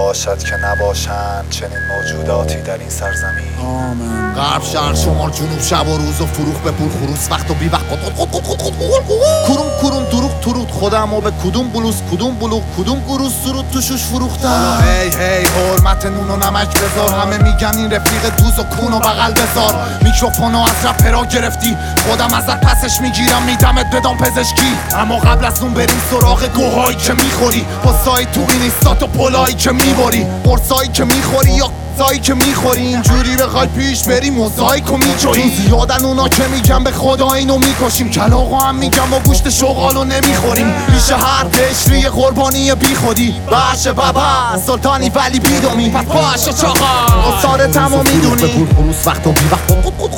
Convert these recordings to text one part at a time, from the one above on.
باشد که نباشند چنین موجوداتی در این سرزمین. آمین. غرب شرق شمال جنوب شب و روز و فروغ به پول خروس وقت و بی وقت کروم دروغ خودم و به کدوم بلوز کدوم بلوغ کدوم گروز سرود توشوش فروختم. هی حرمت نون و نمک بذار، همه میگن این رفیق دوز و کون و بغل بذار. میکروفونو از رپرها گرفتی، خودم ازت پسش میگیرم میدمت بدان پزشکی. اما قبل از اون بریم سراغ گوهایی که میخوری، پستایی تو اینستات و پلایی که میبری، قرصایی که میخوری یا زایی که میخوری. اینجوری بخوای پیش بری موزاییکو میجوری. زیادن اونا که میگن به خدا اینو میکشیم، کلاغا هم میگن با گوشت شغالو نمیخوریم. پیش هر قشری قربانی بی خودی، باشه بابا سلطانی ولی بیدومی، پس باشه چاقا استادتم و میدونی. به پول خلوص وقت و بی وقت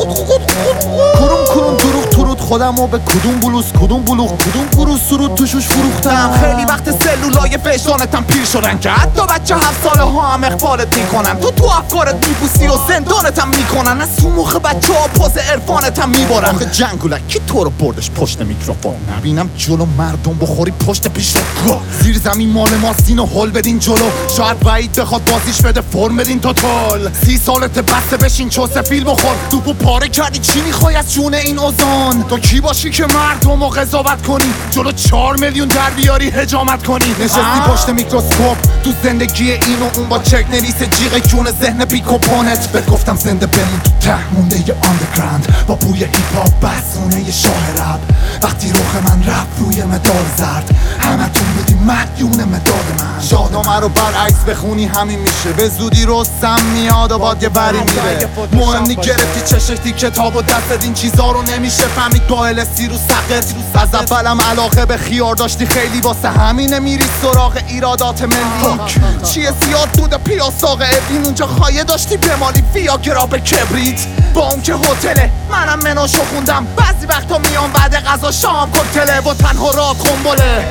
کروم دروغ خودم و به کدوم بلوز کدوم بلوغ کدوم گروز سرود توشوش فروختم. خیلی وقت سلولای فشانتم پیر شدن که حتی بچه 7 ساله ها هم اخبارت میکنن. تو افکارت میبوسی و زندانتم میکنن. از اون موقع بچه ها پاز عرفانتم میبارن. آخه جنگولک کی تو رو بردش پشت میکروفون؟ نبینم جلو مردم بخوری پشت پیش رو. زیر زمین مال ماست اینو هل بدین جلو. شاید وعید بخواد بازیش بده فرم بدین توتال. 30 سالت بسته بشین چوسه فیل بخور. توپو پاره کردی چی میخوای از جون این اوزان؟ تو کی باشی که مردم رو قضاوت کنی؟ جلو 4 میلیون در بیاری هجامت کنی. نشستی پشت میکروسکوپ تو زندگی این و اون با چک نویس جیغ جون ذهن بی کمپوننت. بهت گفتم زنده بمون تو ته مونده ی آندرگراند با بوی هیپ هاپ بسونه ی شاه رپ. وقتی رخ من رفت روی مدال زرد، همتون بودی مدیون مداد من. شاهنامه رو برعکس بخونی همین میشه، به زودی رستم میاد و باد یه بری میره. مهم نی گرفتی چه شکلی کتاب و دست این چیزا رو نمیشه فهمید. با الستی رو سقط از اولم علاقه به خیار داشتی خیلی، واسه همینه میری سراغ ایرادات ملی. چیه زیاد دود پیاساق ابین اونجا خایه داشتی بمالی ویاگرا به کبریت. با اون که هتله منم مناشو خوندم، بعضی وقتا میام بعد غذا شام کوکتله و تنها را کنبله.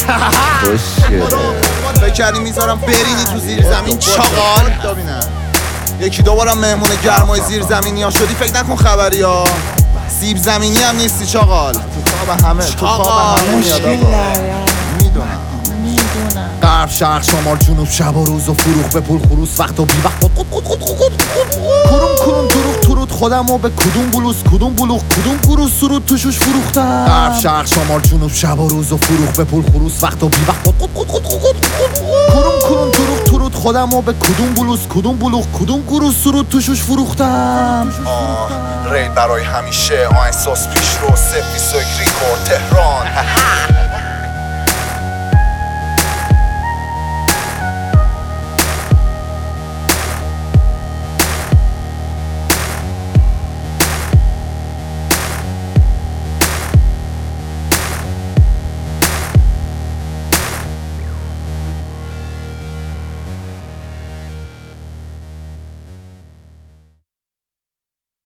بکردی میذارم برینی تو زیر زمین چاقال. یکی دوبارم مهمون گرمای زیر زمینی ها شدی فکر نکن خبری ها. سیب زمینی هم نیستی چاقال. تو خواب همه میاد میدونم. غرب شرق شمال جنوب شب و روز و فروغ به پول خروس وقت و بی وقت کروم دروغ خودم و به کدوم بلوز کدوم بلوغ کدوم گروز سرود توشوش فروختم. غرب شرق شمال جنوب شب و روز و فروغ به پول خروس وقت و بی وقت کروم دروغ خودم و به کدوم بلوز کدوم بلوغ کدوم گروز سرود توشوش فروختم. ریل برای همیشه آهنگساز پیش رو سفی سویک ریکورد تهران.